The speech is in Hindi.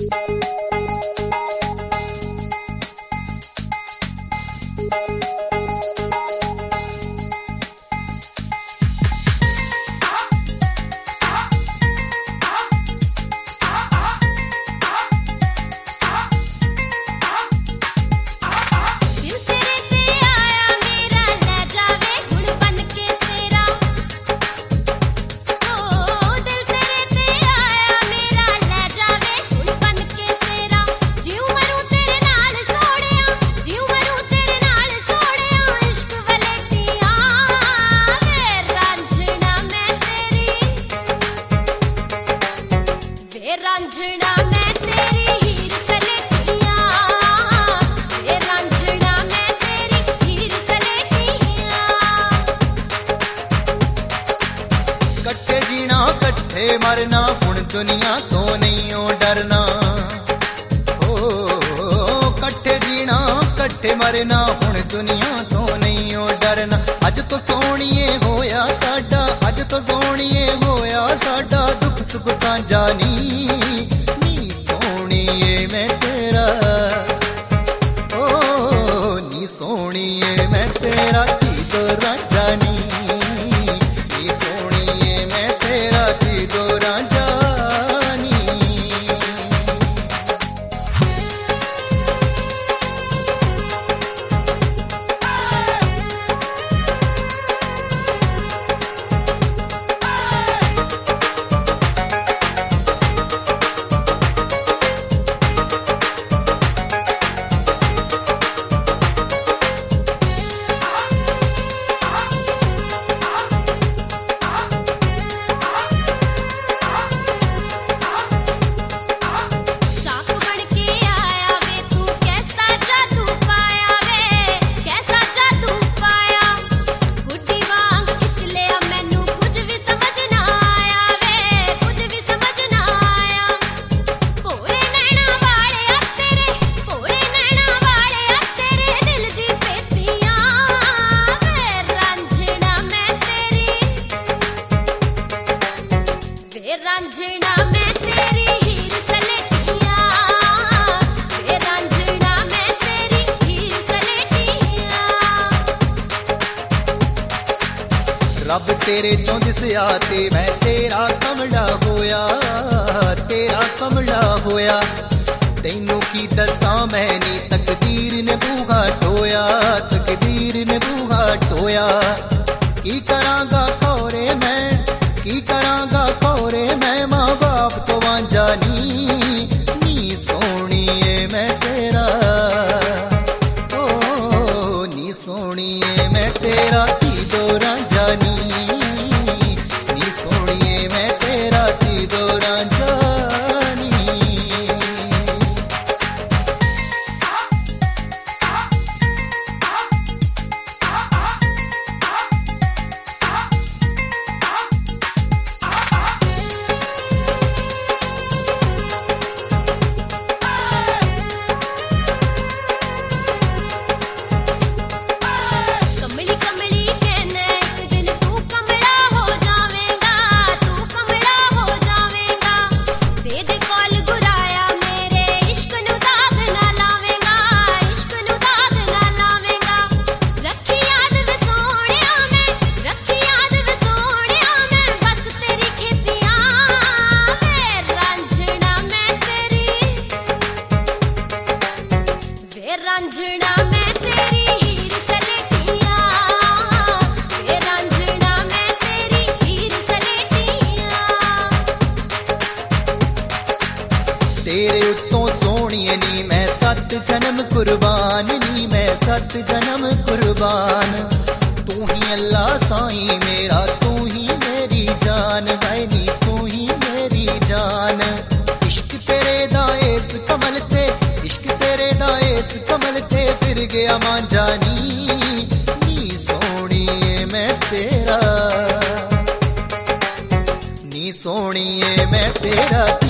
मरना हुण दुनिया तो नहीं हो डरना, ओ कट्ठे जीना कट्ठे मरना हुण दुनिया तो नहीं हो डरना। अज तो सोहणीए होया साडा, अज तो सोहणीए होया साडा, दुख सुख सांझा नी सोहणीए मैं तेरा, ओ नी सोहणीए मैं तेरा धी तो रांझा नी। रांझना मैं तेरी हीर सलेटिया, वे रांझना मैं तेरी हीर सलेटिया। रब तेरे चों दिसया ते मैं तेरा कमला होया, तेरा कमला होया। तैनू की दसा मैं नी तकदीर ने बूहा ढोया, तकदीर ने बूहा ढोया। की करांगा खोरे मैं, की करांगा खोरे मैं, माँ बाप तो वांझा नी सोहणीए मैं तेरा, ओ नी सोहणीए मैं तेरा धी दो रांझा नी सोहणीए मैं तेरा धी दो रांझा नी। रांझना मैं तेरी हीर सलेटिया, वे रांझना मैं तेरी हीर सलेटिया। तेरे उत्तों सोहणीए नी मैं 7 जन्म कुर्बान नी, मैं 7 जन्म कुर्बान। तू ही अल्लाह साईं मेरा, तू ही मेरी जान भाई, तू ही मेरी जान। इश्क तेरे दा इस कमल ते, इश्क तेरे दा इस कमल ते फिर गया मांझा नी सोहणीए मैं तेरा, नी सोहणीए मैं तेरा।